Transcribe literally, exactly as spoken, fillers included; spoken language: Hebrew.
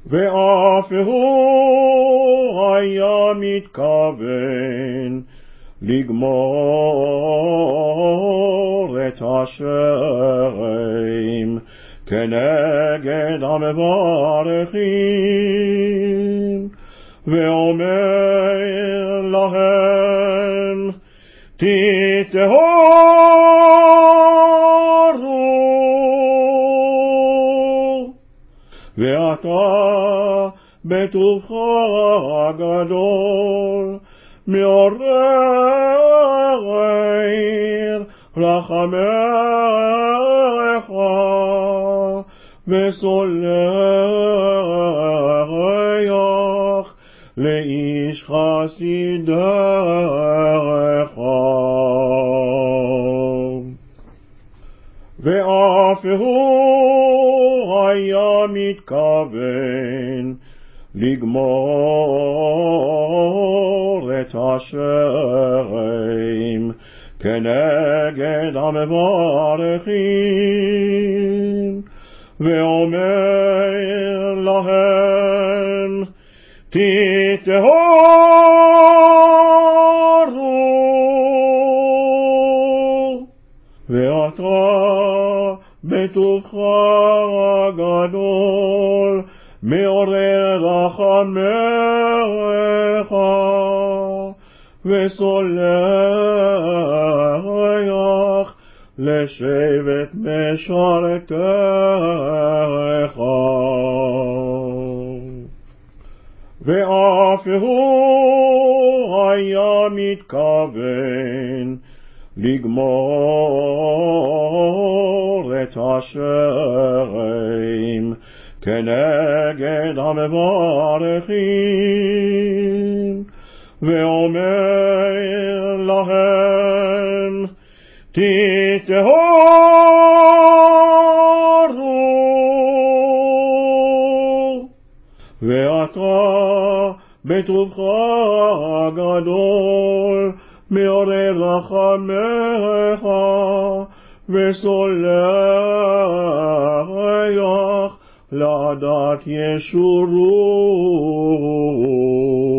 ואף הוא היה מתכוון לגמור את השם כנגד המברכים, ואומר להם תטהרו, ואתה בטובך הגדול מעורר רחמך וסולח לאיש חסידך. ואף הוא היה מתכוון לגמור את השם כנגד המברכים, ואומר להם תטהרו, ואתה בטובך הגדול מעורר רחמך וסולח לשבט משרתך. ואף הוא היה מתכוון לגמור את השם כנגד המברכים, ואומר להם תטהרו, ואתה בטובך הגדול מעורר רחמך וסולח לעדת ישורו.